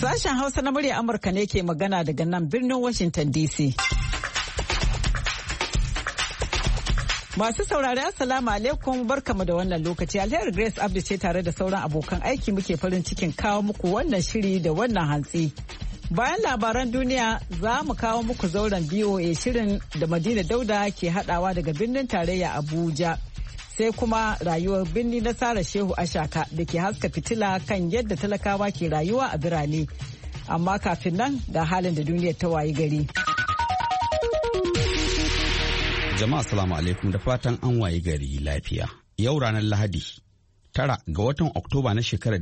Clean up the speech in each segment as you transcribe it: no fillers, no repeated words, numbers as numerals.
Sashen Hausa na murya Amurka ne ke magana daga nan birnin Washington DC. Masu saurari Assalamu alaikum barkamu da wannan lokaci. Alheri Grace Abdi ce tare da sauran abokan aiki muke farin cikin kawo muku wannan shiri da wannan hantsi. Bayan labaran duniya za mu kawo muku zauren BOA shirin da Madina Dauda ke hadawa daga birnin tarayya Abuja. Sai kuma rayuwar birni na Sara Shehu Ashaka da ke haska fitila kan yadda talakawa ke rayuwa a birane. Amma kafin nan ga halin da duniyar ta wayi gari. Jama'a assalamu alaikum da fatan an wayi gari lafiya. Yau ranar Lahadi 9 ga watan Oktoba na shekarar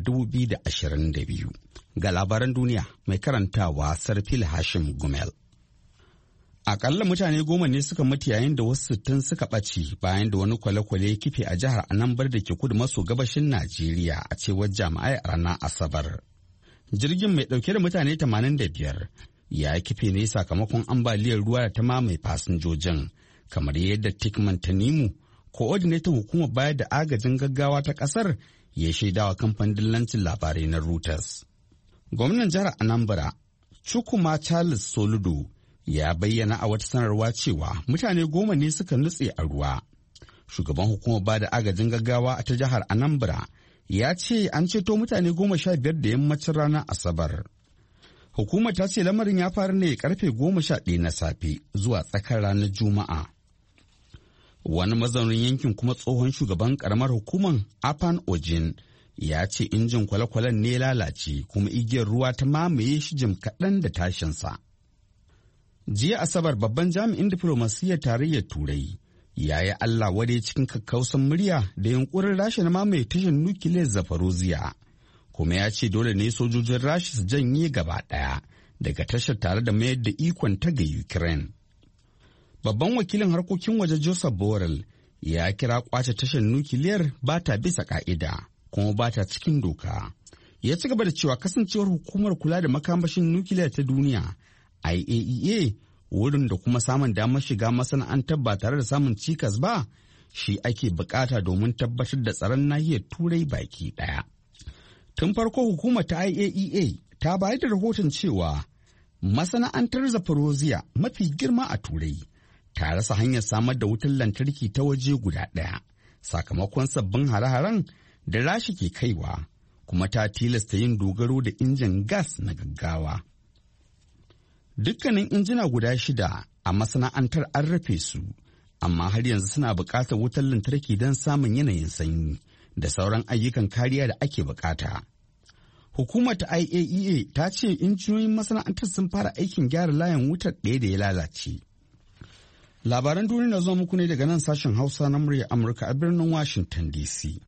2022. Ga labaran duniya mai karantawa Sarfil Hashim Gumel. Akalla mutane 10 ne suka mutu yayin da wasu 60 suka ɓace bayan da wani kwale-kwale ya kife a jihar Anambra da ke kudu maso gabashin Najeriya a cewar jami'ai a ranar Asabar. Jirgin mai ɗauke da mutane 85 ya kife ne sakamakon ambaliyar ruwa da ta mamaye fasinjojin, kamar yadda Tikman Tanimu, coordinator hukumar bayar da agajin gaggawa ta ƙasar, ya shaidawa kamfanin dillancin labarai na Reuters. Gwamnan jihar Anambra, Chukwuma Charles Soludo, ya bayyana a wata sanarwa cewa mutane 10 ne suka nutse a ruwa. Shugaban hukumar ba da agajin gaggawa ta jihar Anambra ya ce an ceto mutane 15 da yammacin ranar Asabar. Hukumar ta ce lamarin ya faru ne karfe 11 na safe zuwa tsakar ranar Juma'a. Wani mazaunin yankin kuma tsohon shugaban karamar hukumar Afan Ojin ya ce injin kwale-kwalen ne lalace kuma igiyar ruwa ta mamaye shi jim kaɗan da tashinsa. Jiya Asabar babban jami'in diflomasiyyar tarayyar Turai ya yi Allah wadai cikin kakkausan murya da yunkurin Rasha na mamaye tashar nukiliyar Zaporozhye, kuma ya ce dole ne sojojin Rasha su janye gaba ɗaya daga tashar tare da mayar da ikon ta ga Ukraine. Babban wakilin harkokin waje Joseph Borrell ya kira kwace tashar nukiliyar ba ta bisa ka'ida kuma ba ta cikin doka. Ya ci gaba da cewa kasancewar hukumar kula da makamashin nukiliyar ta duniya IAEA wurin da kuma samun damar shiga masana'antar ba tare da samun cikas ba shi ake bukata domin tabbatar da tsaron nahiyar Turai baki daya. Tun farko hukumar ta IAEA ta bayar da rahoton cewa masana'antar Zaporozhye mafi girma a Turai ta rasa hanyar samar da wutar lantarki ta waje guda ɗaya sakamakon sabbin hare-haren da Rasha ke kaiwa, kuma ta tilasta yin dogaro da injin gas na gaggawa. Dukkanin injina guda 6 a masana'antar an rufe su, amma har yanzu suna buƙatar wutar lantarki don samun yanayin sanyi da sauran ayyukan kariya da ake buƙata. Hukumar ta IAEA ta ce injiniyoyin masana'antar sun fara aikin gyara layin wutar ɗaya da ya lalace. Labaran duniya na zuwa muku ne daga nan sashen Hausa na murya Amurka a birnin Washington DC.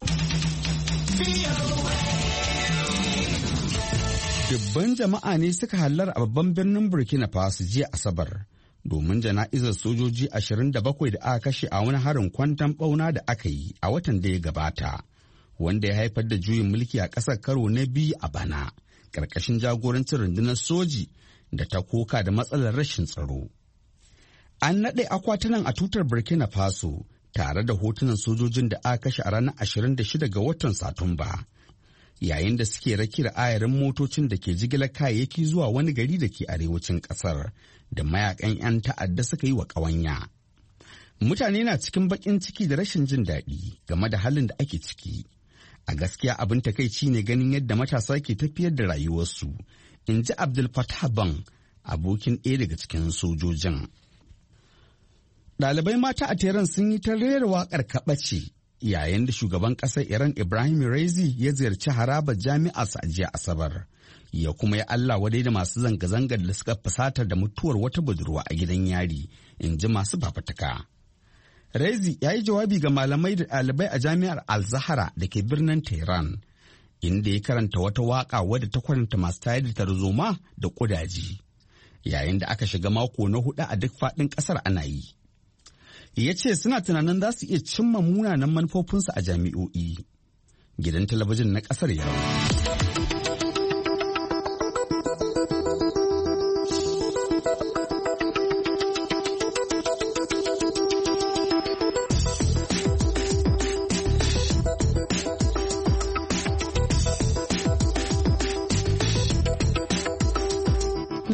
Dubban jama'a ne suka hallara a babban birnin Burkina Faso jiya Asabar domin jana'izar sojoji 27 da aka kashe a wani harin kwanton ɓauna da aka yi a watan da ya gabata, wanda ya haifar da juyin mulki a ƙasar karo na biyu a bana, ƙarƙashin jagorancin rundunar soji da ta koka da matsalar rashin tsaro. An naɗe akwatunan a tutar Burkina Faso tare da hotunan sojojin da aka kashe a ranar 26 ga watan Satumba, yayin da suke rakiyar ayarin motocin da ke jigilar kayayyaki zuwa wani gari da ke arewacin ƙasar da mayakan 'yan ta'adda suka yi wa ƙawanya. Mutane na cikin baƙin ciki da rashin jin daɗi game da halin da ake ciki. A gaskiya abin takaici ne ganin yadda matasa ke tafiyar da rayuwarsu, in ji Abdul Fattah Ban, abokin ɗaya daga cikin sojojin. Ɗalibai mata a Tehran sun yi ta rera waƙar kaɓace yayin da shugaban ƙasar Iran Ibrahim Raisi ya ziyarci harabar jami'ar a jiya Asabar, ya kuma ya Allah wadai da masu zanga-zangar da suka fusatar da mutuwar wata budurwa a gidan yari, in ji masu fafutuka. Raisi ya yi jawabi ga malamai da ɗalibai a jami'ar Al-Zahra da ke birnin Tehran, inda ya karanta wata waƙa wadda ta kwanta masu tayar da tarzoma da ƙudaji, yayin da aka shiga mako na 4 a duk faɗin ƙasar ana yi. Ya ce suna tunanin za su iya cimma munanan manufofinsu a jami'o'i. Gidan talabijin na ƙasar ya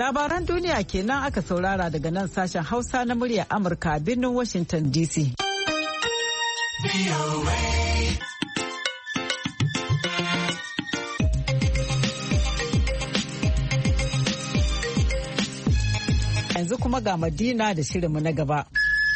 Labaran duniya kenan aka saurara daga nan sashen Hausa na muryar Amurka a birnin Washington DC. Yanzu kuma ga Madina da shirinmu na gaba.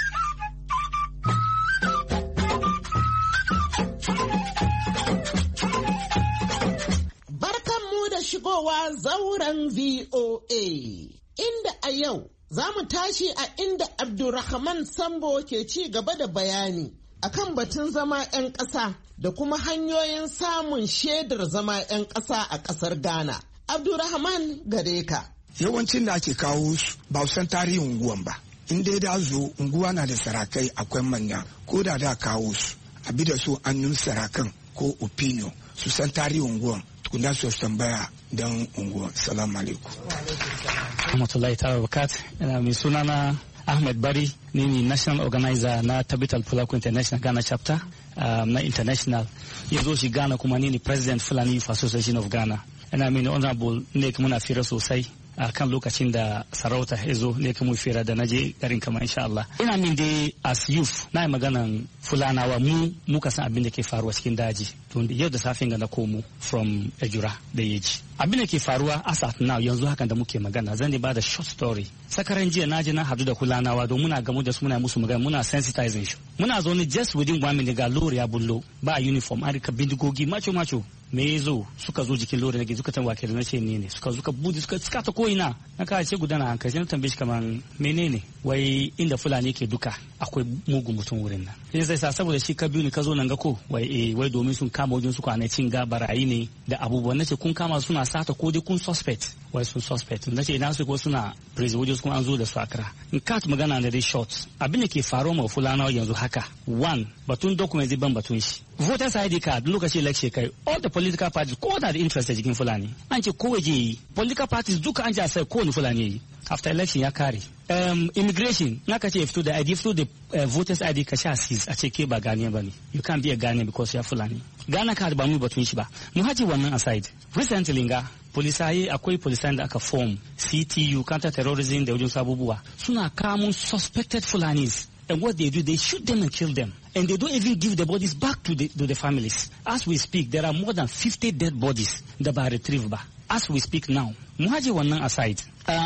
Shigowa zauren VOA, inda a yau za mu tashi a inda Abdulrahman Sambo ke ci gaba da bayani akan batun zama 'yan ƙasa da kuma hanyoyin samun shaidar zama 'yan ƙasa a ƙasar Ghana. Abdulrahman gare ka. Yawancin da ake kawo su ba san tarihin unguwan ba. In dai da zo unguwa na da sarakai akwai manya ko da kawo su a bi da su annun sarakan ko opinion su san tarihin unguwan. Kuna so tambaya don unguwa. Salamu alaikum. Rahmatullahi ta'ala bakat. Mai sunana Ahmed Bari, ni ne national organizer na Tabital Pulaku International Ghana chapter na international. Ya zo shi Ghana kuma ni ne president Fulani Youth Association of Ghana. Ina mai honorable ne kuma muna fira sosai a kan lokacin da sarauta ya zo ne kuma fira da naje garin kama insha Allah. Ina min dai as youth na yi maganan Fulanawa muka san abin da ke faruwa cikin daji. Tun yau da safin ga na komo from Ejura da Yeji. Abin da ke faruwa as at now yanzu hakan da muke magana zan ba da short story. Sakaran jiya na je na hadu da Fulanawa don muna gamu da su muna musu magana muna sensitizing shi. Muna zo ni just within 1 minute ga lori ya bullo ba uniform an rika bindigogi macho me yazo suka zo jikin lori nake suka tambaye da nace ne suka budi suka ta koina na ka ce gudana hankali na tambaye shi kaman menene wai inda Fulani ke duka akwai mugun mutum wurin nan sai sa saboda shi ka biyu ne ka zo nan ga ko wai domin sun kama wajen su kwana cin ga barayi ne da abubuwan nace kun kama suna sata ko dai kun suspect wai sun suspect nace ina su ko suna prison wajen kuma an zo da su akra in ka magana da dai short abin da ke faruwa ma Fulani yanzu haka one batun document ban batun shi voters ID card lokacin election kai all the political parties ko da interest jikin Fulani an ce ko waje yi political parties duka an ji sai ko ni Fulani yi after election ya kare immigration naka ce fito da ID fito da voters ID ka sha sis a ce ke ba Ghanaian bane you can't be a Ghanaian because you are Fulani Ghana card ba mu batun shi ba mu haji wannan aside recently nga polisaye akwai polisayen da aka form CTU counter terrorism da wajen sabubuwa suna kamun suspected Fulanis. And what they do, they shoot them and kill them. And they don't even give the bodies back to the families. As we speak, there are more than 50 dead bodies that are retrieved. As we speak now. Muhaji wannan aside.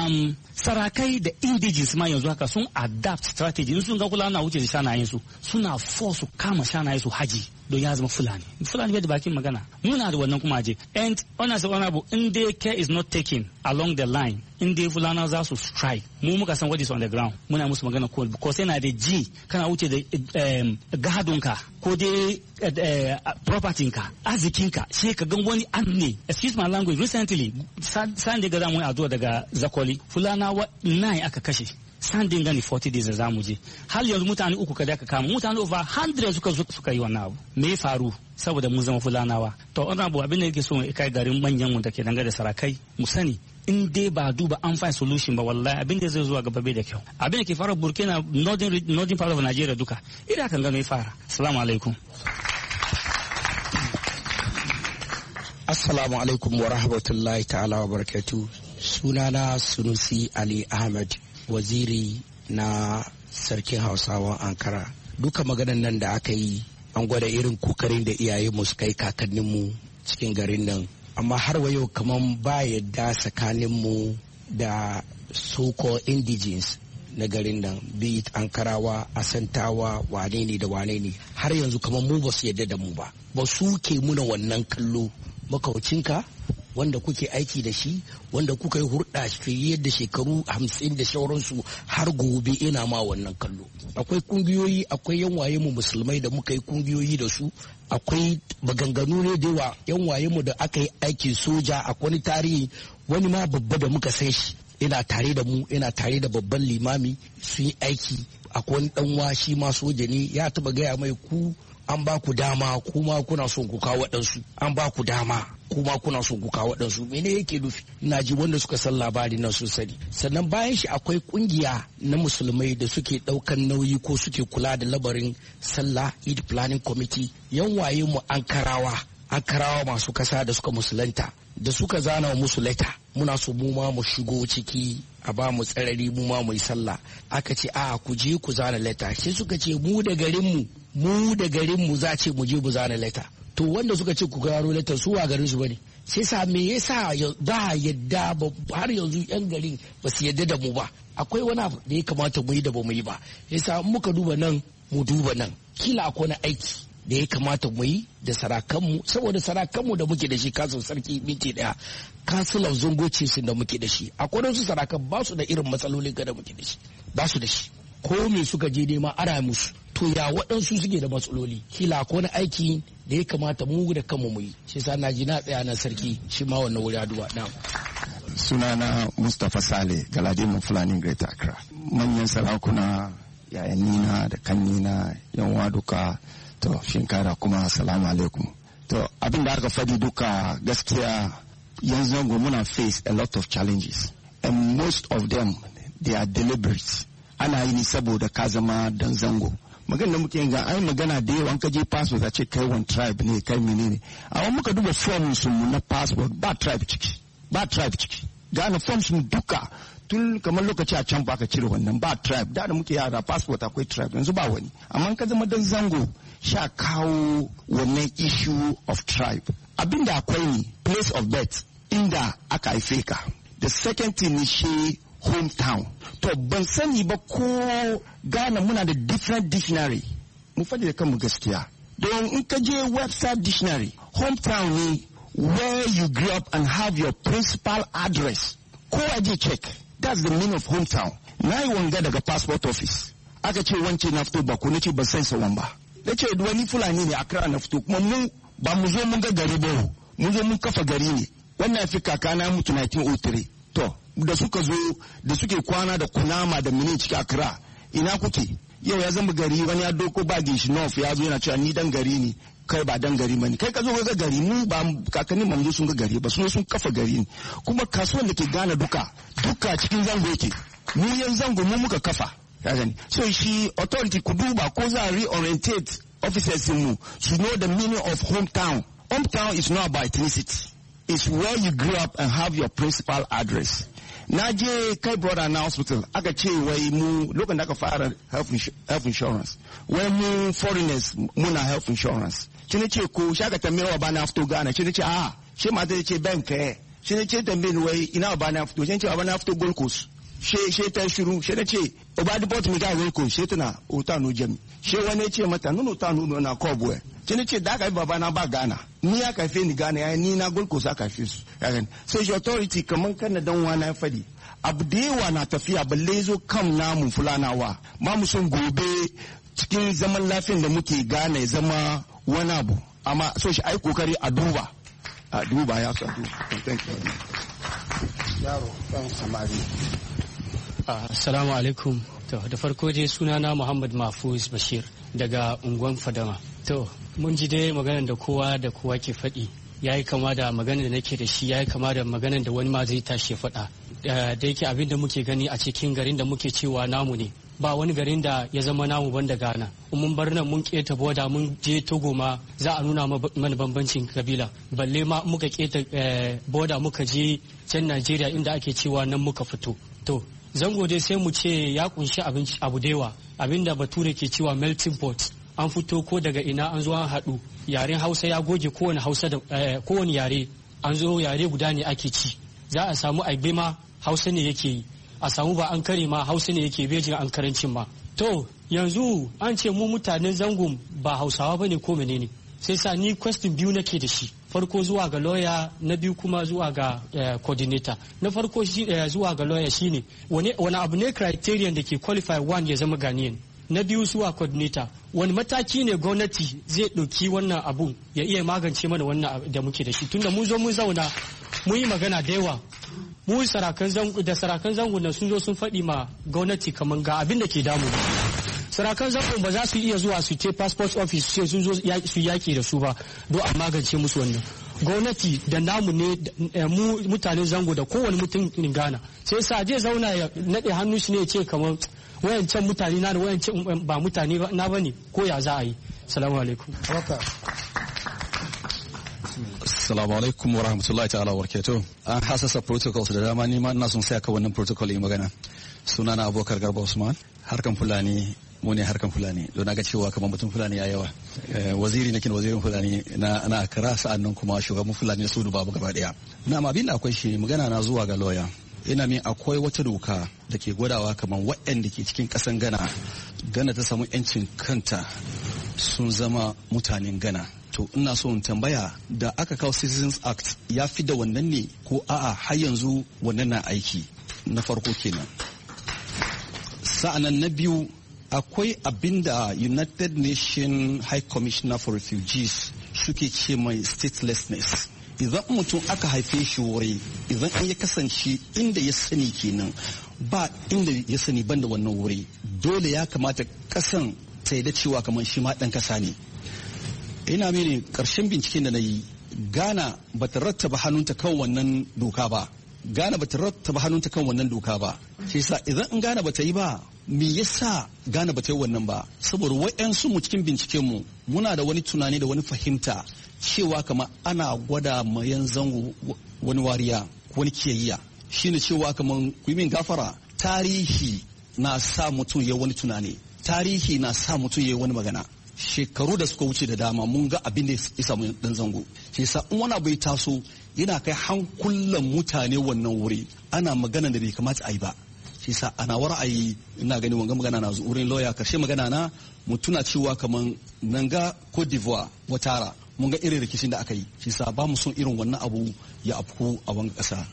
Sarakai da indigenous ma yanzu haka sun adapt strategy. Sun ga kula na wuce da shanayen su. Suna force su kama shanayen su haji don ya zama Fulani. Fulani bai da bakin magana. Muna da wannan kuma aje. And honorable, in the care is not taken along the line. In the Fulani za su strike. Mu muka san what is on the ground. Muna musu magana ko because yana da ji kana wuce da gadonka ko dai property-nka arzikinka sai ka gan wani an ne. Excuse my language, recently san da ga zamu addu'a daga Zakoli Fulanawa 9 aka kashe sandin gani 40 days da zamu je har yanzu mutane uku kada aka kama mutane over 100 suka yi wannan abu me ya faru saboda mun zama Fulanawa to wannan abu abin da yake so kai garin manyan mu da ke dangane da sarakai mu sani in dai ba duba an find solution ba wallahi abin da zai zuwa gaba bai da kyau abin da ke fara Burkina northern part of Nigeria duka idan kan gano ya fara assalamu alaikum. Assalamu alaikum wa rahmatullahi ta'ala wa barakatuh. Sunana Sunusi Ali Ahmed, waziri na sarkin Hausawan Ankara. Duka maganan nan da aka yi an gwada irin kokarin da iyayenmu suka yi kakanninmu cikin garin nan. Amma har wa yau kaman ba yadda tsakaninmu da so-called indigenes na garin nan, be it Ankarawa, Asantawa, wane ne da wane ne. Har yanzu kaman mu ba su yadda da mu ba. Ba su ke muna wannan kallo makaucinka wanda kuke aiki da shi wanda kuka yi hurɗa fiye da shekaru 50 da shauransu har gobe ina ma wannan kallo akwai kungiyoyi akwai yan waye mu musulmai da muka yi kungiyoyi da su akwai maganganu ne da yawa yan waye mu da aka yi aikin soja akwai wani tarihi wani ma babba da muka san shi ina tare da mu ina tare da babban limami sun yi aiki akwai wani dan washi ma soja ne ya taba gaya mai ku an ba ku dama kuma kuna son ku kawo waɗansu an ba ku dama kuma kuna son ku kawo waɗansu mene yake nufi ina ji wanda suka san labari nan sun sani sannan bayan shi akwai kungiya na musulmai da suke ɗaukan nauyi ko suke kula da labarin sallah Eid Planning Committee yan waye mu Ankarawa Ankarawa masu kasa da suka musulunta da suka zana musu leta muna so mu ma mu shigo ciki a ba mu tsarari mu ma mu yi sallah. Aka ce a ku je ku zana leta, sai suka ce mu da garin mu za ce mu je mu zana leta. To wanda suka ce ku gano leta su wa garin su bane, sai sa me yasa ba yadda ba har yanzu yan garin ba su yadda da mu ba. Akwai wani abu da ya kamata mu yi da ba mu yi ba, yasa muka duba nan mu duba nan, kila akwai wani aiki da ya kamata mu yi da sarakanmu, saboda sarakanmu da muke da shi kasan sarki minti daya kansilan zongoci sun da muke da shi, akwai wasu sarakan ba su da irin matsalolin da muke da shi, ba su da shi, ko me suka je nema ara musu. To ya waɗansu suke da matsaloli, kila akwai wani aiki da ya kamata mu da kanmu mu yi. Shi sa na ji na tsaya na sarki shi ma wannan wuri aduwa na. Sunana Mustapha Sale Galadimin Fulani Greater Accra. Manyan sarakuna yayannina da kannina yan duka to shinkara kuma assalamu alaikum. To abin da aka fadi duka gaskiya yanzu muna face a lot of challenges and most of them they are deliberate. Ana yi ni saboda ka zama dan zango. Magana muke yin ga ai magana da yawan ka je passport a ce kai one tribe ne kai menene. Amma muka duba forms mu na passport ba tribe ciki. Ba tribe ciki. Gane forms mu duka tun kamar lokaci a can ba ka cire wannan ba tribe. Da muke yara passport akwai tribe yanzu ba wani. Amma ka zama dan zango sha kawo wannan issue of tribe. Abinda akwai ne place of birth inda aka haife ka. The second thing is shi hometown. To ban sani ba ko Ghana muna da different dictionary. Mu faɗi da kanmu gaskiya. Don in ka je website dictionary, hometown ne where you grew up and have your principal address. Ko aje check. That's the meaning of hometown. Na yi wanga daga passport office. Aka ce wance na fito ba ko na ce ban san sawan ba. Na ce wani Fulani ne Accra na fito kuma mu ba mu zo mun ga gari ba. Mun zo mun kafa gari ne. Wannan fi kakana mutu 1903. To da suka zo da suke kwana da kunama da mini ciki Accra ina kuke yau ya zama gari wani ya doko bagin shi north ya zo yana cewa ni dan gari ne kai ba dan gari bane kai ka zo ga gari mu ba kakanni mu sun ga gari ba sun kafa gari ne kuma kasuwan da ke Ghana duka cikin zango yake mu yan zango mu muka kafa ka gani so shi authority ku duba ko za reorientate officers mu to know the meaning of hometown. Hometown is not about ethnicity. It's where you grew up and have your principal address. Na je kai brother na hospital aka ce wai mu lokacin da aka fara health insurance wai mu foreigners muna health insurance shi ne ce ko shaka tambayewa ba na fito Ghana shi ne ce a shi mata ce bank shi ne ce tambaye wai ina ba na fito shi ne ce ba na fito Gold Coast she ta shiru shi ne ce ba deport mi ga Gold Coast she tana Otano Jami she wani ce mata nuno ta nuno na Kobwe shi ne ce da aka yi baba na ba Ghana ni ya kafe ni Ghana ya ni na Gold Coast aka fi su sai shi authority kaman kan dan wana ya fadi abu da yawa na tafiya balle zo kan namun fulanawa ba mu son gobe cikin zaman lafiyan da muke Ghana ya zama wani abu amma so shi ai kokari a duba ya sa duba. Yaro dan samari. Assalamu alaikum. To da farko dai sunana Muhammad Mahfuz Bashir daga unguwan Fadama. To mun ji dai maganar da kowa ke faɗi. Ya yi kama da maganar da nake da shi, ya yi kama da maganar da wani ma zai tashi faɗa. Da yake abin da muke gani a cikin garin da muke cewa namu ne. Ba wani garin da ya zama namu banda Ghana. Mun bar nan mun keta boda mun je Togo ma za a nuna mana bambancin kabila. Balle ma muka keta boda muka je can Najeriya inda ake cewa nan muka fito. To zango dai sai mu ce ya kunshi abu da yawa. Abinda Bature ke cewa melting pot. An fito ko daga ina an zo an haɗu. Yaren Hausa ya goge kowane Hausa da kowane yare. An zo yare guda ne ake ci. Za a samu aibe ma Hausa ne yake yi. A samu ba an kare ma Hausa ne yake bejin an karancin ma. To yanzu an ce mu mutanen zangon ba Hausawa bane ko menene. Sai sa ni question biyu nake da shi. Farko zuwa ga lawyer, na biyu kuma zuwa ga coordinator. Na farko zuwa ga lawyer shine wani abu ne criterion da ke qualify one ya zama Ghanaian. Na biyu zuwa coordinator, wani mataki ne gwamnati zai ɗauki wannan abun ya iya magance mana wannan da muke da shi. Tunda mun zo mun zauna mun yi magana da yawa. Mu sarakan zango na sun zo sun faɗi ma gwamnati kamar ga abin da ke damu. Sarakan zango ba za su iya zuwa su ce passport office sai sun zo su yaki da su ba don a magance musu wannan. Gwamnati da namu ne mu mutanen zango da kowane mutum in Ghana sai sa zai zauna ya naɗe hannu shi ne ya ce kamar wayancan mutane na da wayancan ba mutane na bane ko ya za a yi. Assalamu alaikum. Assalamu alaikum wa rahmatullahi ta'ala wa barakatuh. An hasasa protocols da dama, ni ma ina son sai aka wannan protocol yi magana. Sunana Abubakar Garba Usman, harkan Fulani, mu ne harkan Fulani. Don na ga cewa kamar mutum Fulani ya yawa. Waziri nake wazirin Fulani na Accra, sa'annan kuma shugaban Fulani su babu gaba daya. Na ma abin da akwai shi magana na zuwa ga lawyer. Ina min akwai wata doka da ke gwadawa kamar waɗanda ke cikin ƙasan Ghana ta samu 'yancin kanta sun zama mutanen Ghana. To ina so in tambaya da aka kawo Citizens Act ya fi da wannan ne ko a'a har yanzu wannan na aiki? Na farko kenan. Sa'annan na biyu akwai abin da United Nations High Commissioner for Refugees suke ce mai statelessness. Idan mutum aka haife shi wuri, idan an ya kasance inda ya sani kenan ba inda ya sani banda wannan wuri, dole ya kamata kasan ta da cewa kamar shi ma dan kasa ne. Ina mini karshen binciken da na yi, Ghana ba ta rattaba hannunta kan wannan doka ba. Shi yasa idan in Ghana ba ta yi ba, me yasa Ghana ba ta yi wannan ba? Saboda wa'yansu mu cikin binciken mu muna da wani tunani da wani fahimta cewa kamar ana gwada mayan zango wani wariya, wani kiyayya. Shine cewa kamar ku yi min gafara, tarihi na sa mutum ya wani tunani, tarihi na sa mutum ya wani magana. Shekaru da suka wuce da dama mun ga abin da ya samu dan zango. Shi yasa in wani abu ya taso yana kai hankulan mutane wannan wuri, ana magana da bai kamata a yi ba. Shi yasa ana ra'ayi ina gani wanga magana na wurin lawyer, karshe magana na mu tuna cewa kaman nan ga Cote d'Ivoire watara mun ga irin rikicin da aka yi. Shi yasa ba mu son irin wannan abu ya afku a wanga kasa.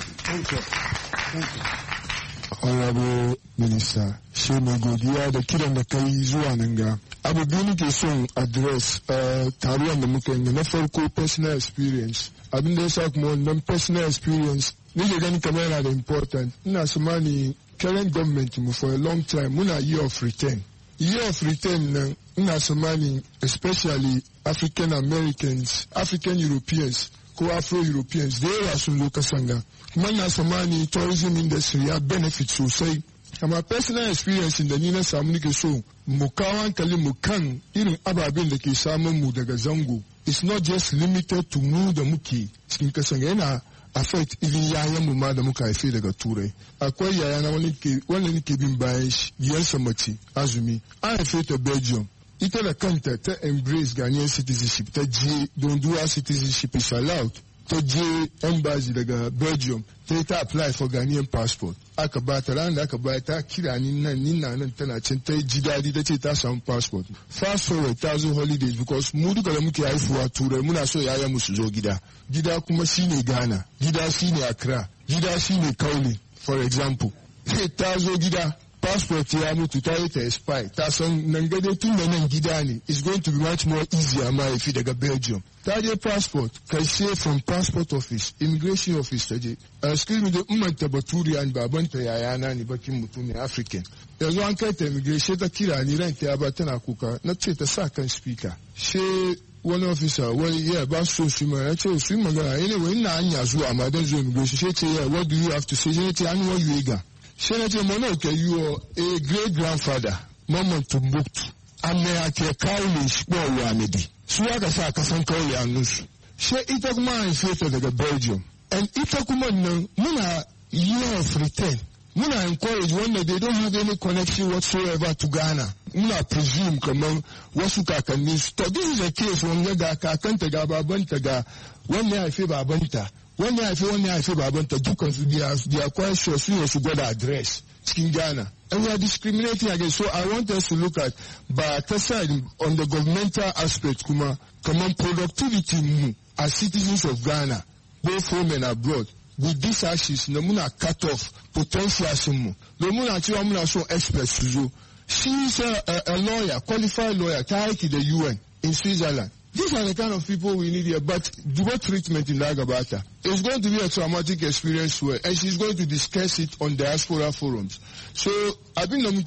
Honorable Minister, shi mai godiya da kiran da kai zuwa nan ga. Abu biyu nake son address taruwan da muka yi. Na farko personal experience. Abin da ya sa kuma wannan personal experience nake gani kamar yana da important. Ina samani current government mu for a long time muna year of return. Year of return nan ina samani especially African Americans, African Europeans ko Afro-Europeans da yawa sun zo kasan ga. Kuma ina samani tourism industry ya benefit sosai. Amma personal experience da ni na samu nake so mu kawo hankali mu kan irin ababen da ke samun mu daga zango. It's not just limited to mu da muke cikin kasan ga, yana affect irin yayan mu ma da muka haife daga turai. Akwai yayana wanda nake bin bayan shi, diyarsa mace Azumi, an haife ta Belgium. Ita da kanta ta embrace Ghanaian citizenship, ta je don dual citizenship is allowed. Ta je embassy daga Belgium, ta apply for Ghanaian passport. Aka ba ta ranar da aka ba ta kira ni nan tana can ta ji daɗi, ta ce ta samu passport. Fast forward ta zo holidays because mu duka da muke haifuwa turai muna so yayan mu su zo gida. Gida kuma shine Ghana, gida shine Accra, gida shine Kauli for example. Sai ta zo gida, passport ya mutu, ta yi ta expire, ta san nan gade tun da nan gida ne, it's going to be much more easier ma yafi daga Belgium. Ta je passport, karshe from passport office, immigration office ta je. Excuse me, da umanta Baturiya babanta yayana ne bakin mutum ne African. Yanzu an kai ta immigration ta kira ni ranta ya ba tana kuka, na ce ta sa kan speaker. She wani officer, yeah, ba su su ma, ya ce su magana, anyway, ina hanya zuwa amma dan zo immigration. She ce, yeah, what do you have to say? She ce, an wa yuega. Senator Monoke, you are a great grandfather, Mama Tumbuktu, and me ake kauli shbo wanidi. Su aka sa kasan kauli annunsu. She ita kuma an feta daga Belgium. And ita kuma nan muna year of return. Muna encourage wanda they don't have any connection whatsoever to Ghana. Muna presume kamar wasu kakanni su. To this is a case wanda ga kakanta ga babanta ga wanda ya haife babanta. When I feel about the dukas, they are quite sure su gwada address cikin Ghana. And we are discriminating against. So I want us to look at, but aside on the governmental aspect, kuma productivity mu as citizens of Ghana, both home and abroad. With these ashes, no muna cut off potential mu. No muna chiwa muna so experts to. She is a lawyer, qualified lawyer, tied to the UN in Switzerland. These are the kind of people we need here, but what treatment in Lagabata? It's going to be a traumatic experience for her, and she's going to discuss it on diaspora forums. So, I've been I'm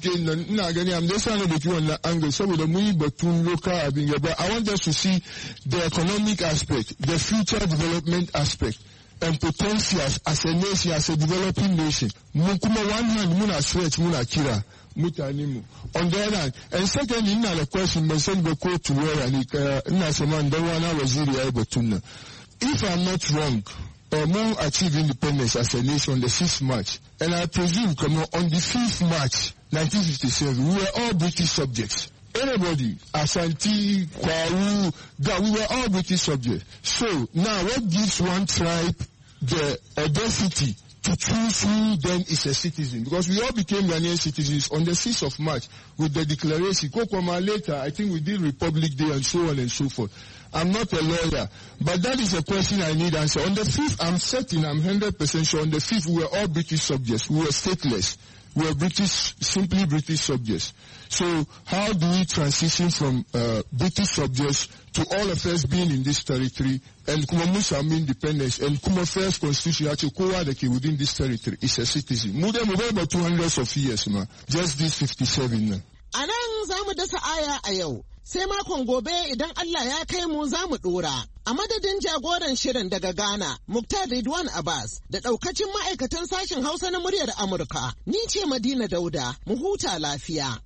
just trying to on the angle, so with the money, but to local, but I want us to see the economic aspect, the future development aspect, and potential as a nation, as a developing nation. Mukuma one hand, muna stretch, muna kira. Mutanimu. On the other hand, and secondly, ina the question, but send the quote to where ina saman dawana waziri ya batuna. if I'm not wrong, Mo achieved independence as a nation on the 6th March. And I presume, on the 5th March, 1957, we were all British subjects. Anybody, Ashanti, Kwaru, we were all British subjects. So now what gives one tribe the audacity to choose who then is a citizen? Because we all became Ghanaian citizens on the 6th of March with the declaration. Kokoma later, I think we did Republic Day and so on and so forth. I'm not a lawyer, but that is a question I need answer. On the 5th, I'm certain, I'm 100% sure, on the 5th we were all British subjects. We were stateless. We were British, simply British subjects. So how do we transition from British subjects to all of us being in this territory and Kumamusa independence and Kuma first constitution actually within this territory is a citizen. More than about 200 of years, just this 57 now. Anan za mu dasa aya a yau, sai makon gobe idan Allah ya kai mu za mu dora. A madadin jagoran shirin daga Ghana, Muktar Ridwan Abbas, da ɗaukacin ma'aikatan sashen Hausa na muryar Amurka, ni ce Madina Dauda, mu huta lafiya.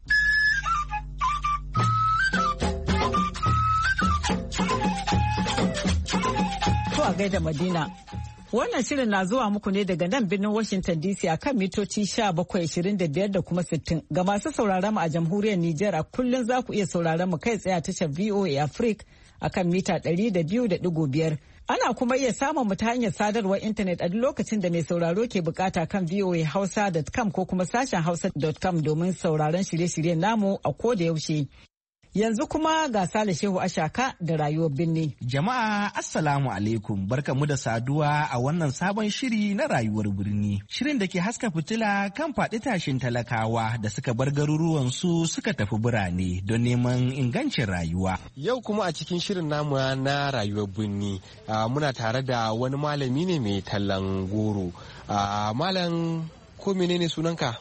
To a gaida Madina. Wannan shirin na zuwa muku ne daga nan birnin Washington DC a kan mitoci 1725 da kuma 60. Ga masu sauraron mu a jamhuriyar Nijar a kullum za ku iya sauraron mu kai tsaye a tashar VOA Africa a kan mita 200.5. Ana kuma iya samun mu ta hanyar sadarwar intanet a duk lokacin da mai sauraro ke bukata kan voahausa.com ko kuma sashen hausa.com domin sauraron shirye-shiryen namu a koda yaushe. Yanzu kuma ga Sale Shehu Ashaka da rayuwar birni. Jama'a Assalamu alaikum, barkamu da saduwa a wannan sabon shiri na rayuwar birni. Shirin da ke haska fitila kan faɗi tashin talakawa da suka bar garuruwansu suka tafi birane don neman ingancin rayuwa. Yau kuma a cikin shirin namu na rayuwar birni muna tare da wani malami ne mai tallan goro. Malam ko menene sunanka?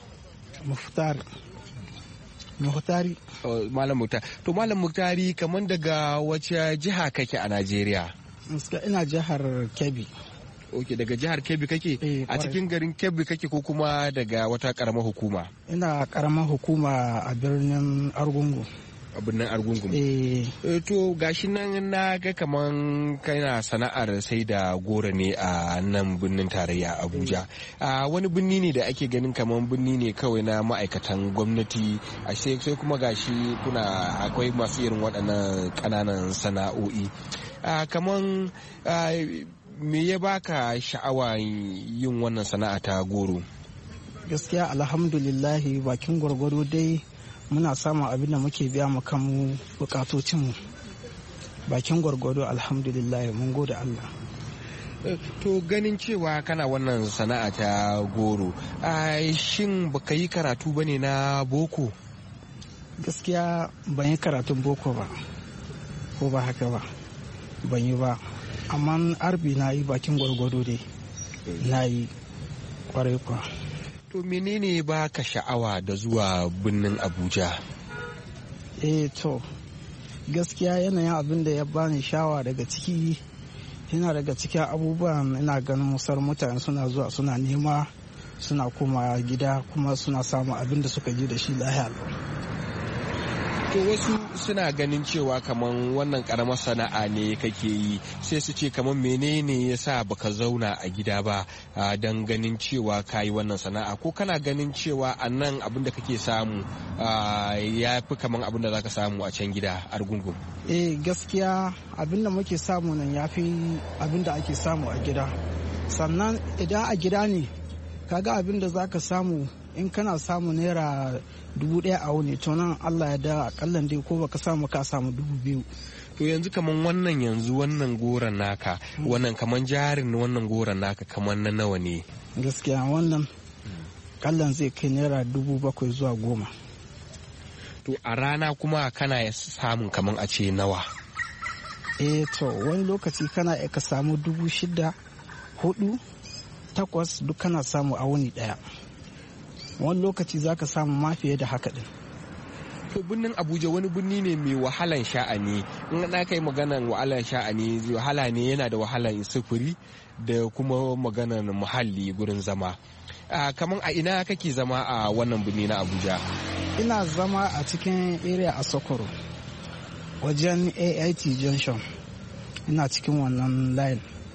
Muhtari. Malam Muktari. To Malam Muktari kamar daga wace jiha kake a Najeriya? Ina jihar Kebbi. Ok, daga jihar Kebbi kake? A cikin garin Kebbi kake ko kuma daga wata karamar hukuma? Ina karamar hukuma a birnin Argungu. A birnin Argungu. To gashi nan na ga kaman kana sana'ar sai da goro ne a nan birnin tarayya Abuja. Wani birni ne da ake ganin kaman birni ne kawai na ma'aikatan gwamnati, sai kuma gashi akwai masu irin waɗannan ƙananan sana'o'i. Kaman me ya baka sha'awa yin wannan sana'a ta goro? Gaskiya alhamdulillahi bakin gwargwado dai muna samun abin da muke biya mu kanmu bukatocinmu bakin gwargwado alhamdulillah mun gode Allah. To ganin cewa kana wannan sana'a ta goro, shin baka yi karatu bane na boko? Gaskiya ban yi karatun boko ba, ko ba haka ba, ban yi ba, amma arbi na yi bakin gwargwado dai na yi kwarai kwa. To menene ba ka sha'awa da zuwa birnin Abuja? To gaskiya yanayin abin da ya bani sha'awa daga ciki yana daga cikin abubuwan ina ganin musar mutane suna zuwa suna nema suna koma gida kuma suna samun abin da suka ji da shi lahiya. To wasu suna ganin cewa kaman wannan karamar sana'a ne kake yi, sai su ce kaman menene yasa baka zauna a gida ba don ganin cewa ka yi wannan sana'a, ko kana ganin cewa a nan abin da kake samu ya fi kaman abin da zaka samu a can gida Argungun? Gaskiya abin da muke samu nan ya fi abin da ake samu a gida. Sannan idan a gida ne kaga abin da zaka samu in kana samu naira 1,000 a wuni, to nan Allah ya da akallan dai ko baka samu ka samu 2,000. To yanzu kaman wannan goron naka, wannan kaman jarin wannan goron naka kaman na nawa ne? Gaskiya wannan kallan zai kai naira 7,000 zuwa 10,000. To a rana kuma kana samun kaman a ce nawa? To wani lokaci kana ka samu 6,000, 4,000, 8,000 duk kana samu a wuni daya. Wani lokaci za ka samu ma fiye da haka din. To birnin Abuja wani birni ne mai wahalan sha'ani. In na kai maganar wahalan sha'ani, wahala ne, yana da wahalan sufuri da kuma maganar muhalli gurin zama. Kamar a ina kake zama a wannan birni na Abuja? Ina zama a cikin area a Sokoro wajen AIT Junction. Ina cikin wannan line.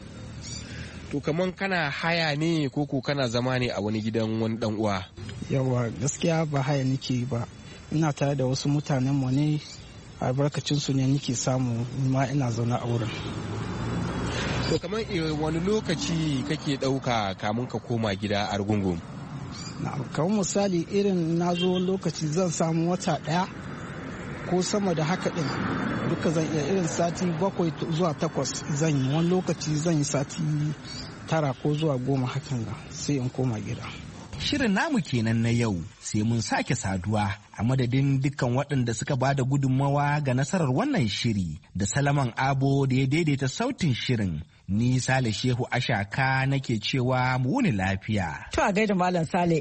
to kaman kana haya ne ko kana zama ne a wani gidan wani dan uwa? Yawa gaskiya ba haya nake ba, ina tare da wasu mutanen mu ne, albarkacin su ne nake samu ma ina zaune a wurin. To kamar wani lokaci kake ɗauka kamun ka koma gida Argungun? Kamar misali irin na zo lokaci zan samu wata ɗaya ko sama da haka ɗin, duka zan iya irin sati 7 zuwa 8 zan yi, wani lokaci zan yi sati 9 ko zuwa 10 hakan sai in koma gida. Shirin namu kenan na yau, sai mun sake saduwa a madadin dukkan waɗanda suka bada gudunmawa ga nasarar wannan shiri da Salaman Abo da ya daidaita sautin shirin. Ni Sale Shehu Ashaka nake cewa mu wuni lafiya. To a gaida Malam Sale.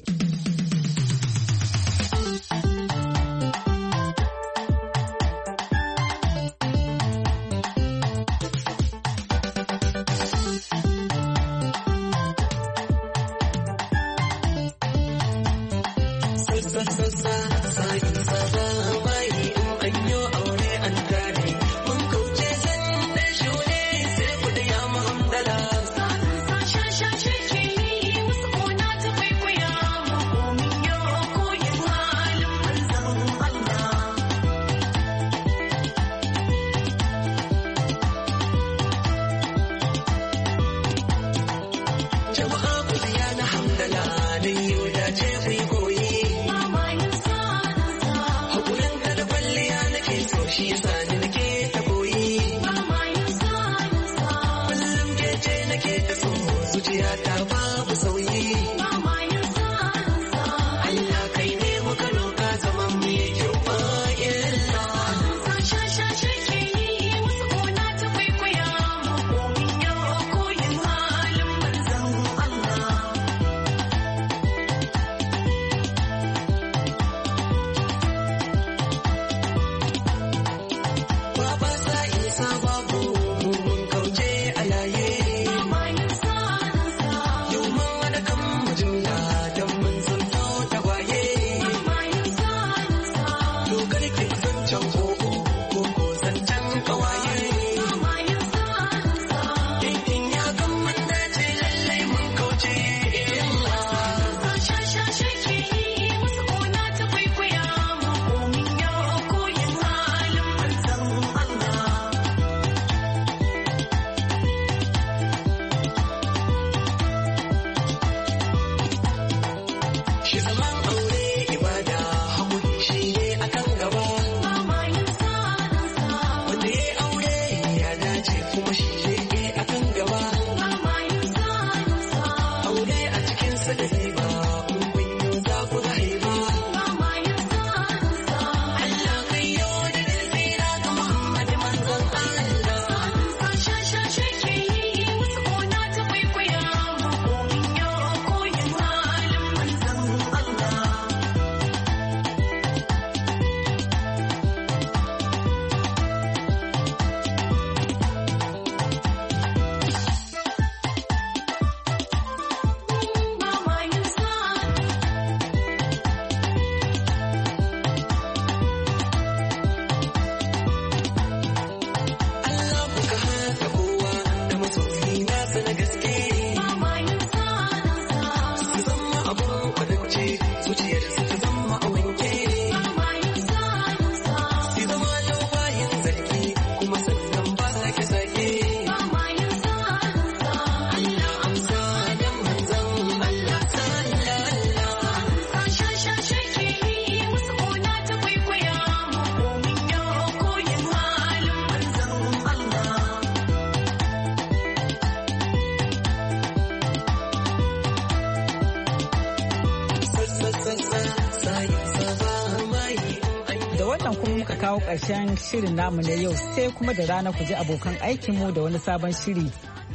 kawo ƙarshen shirin namu na yau sai kuma da rana ku ji abokan aikinmu da wani sabon shiri.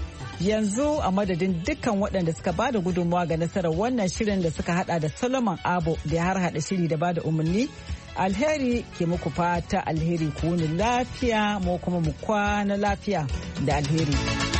Yanzu a madadin dukkan waɗanda suka ba da gudunmawa ga nasarar wannan shirin da suka hada da Solomon Abo da ya harhaɗa shiri da ba da umarni, alheri ke muku fata alheri ku wuni lafiya mu kuma mu kwana lafiya da alheri.